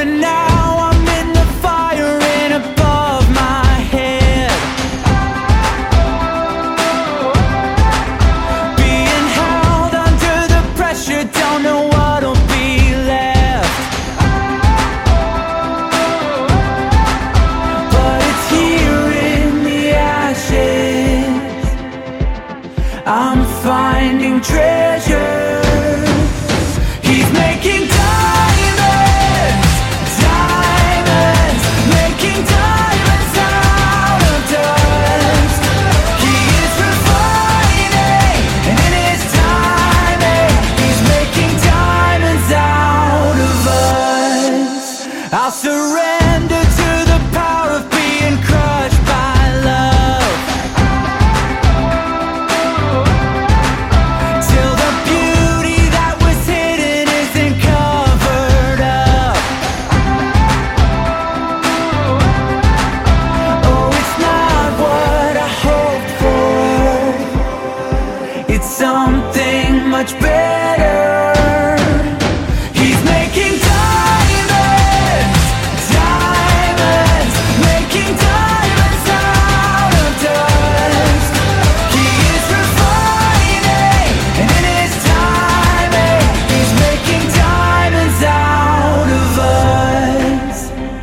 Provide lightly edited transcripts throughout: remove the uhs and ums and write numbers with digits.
but now I'm in the fire and above my head. Being held under the pressure, don't know what'll be left. But it's here in the ashes I'm finding treasure. He's making diamonds, diamonds, making diamonds out of dust. He is refining, and in his timing, he's making diamonds out of us. I'll surrender to the power of being crushed by love, till the beauty that was hidden isn't covered up. Oh, it's not what I hoped for, it's something much better. He's making diamonds, diamonds, making diamonds out of dust. He is refining, and in his timing, he's making diamonds out of us.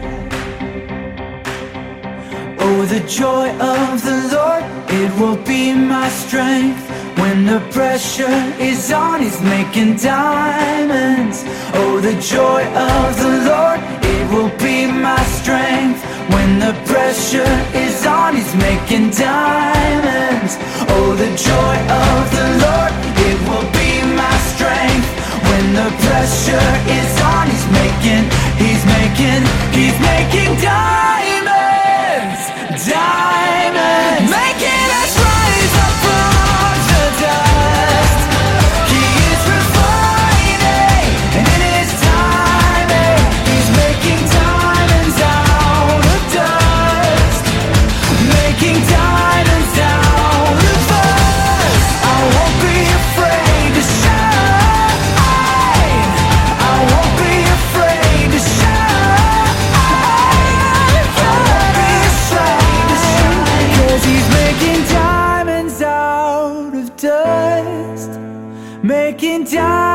Oh, the joy of the Lord, it will be my strength. When the pressure is on, he's making diamonds. Oh, the joy of the Lord, it will be my strength. When the pressure is on, he's making diamonds. Oh, the joy of the Lord, it will be my strength. When the pressure is on, he's making diamonds, diamonds, making us rise up from the dust. He is refining, and in his timing, he's making diamonds out of dust, making diamonds out of us. I won't be afraid to shine, I won't be afraid to shine, I won't be afraid to shine, 'cause he's making diamonds out of dust, making diamonds